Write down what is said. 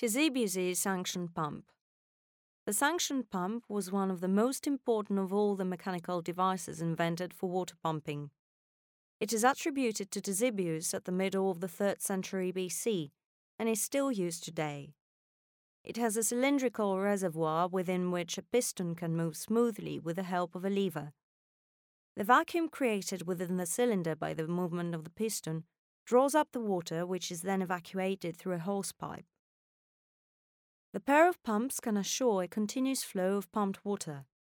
Ctesibius' suction pump. The suction pump was one of the most important of all the mechanical devices invented for water pumping. It is attributed to Ctesibius at the middle of the 3rd century BC and is still used today. It has a cylindrical reservoir within which a piston can move smoothly with the help of a lever. The vacuum created within the cylinder by the movement of the piston draws up the water, which is then evacuated through a hose pipe. The pair of pumps can assure a continuous flow of pumped water.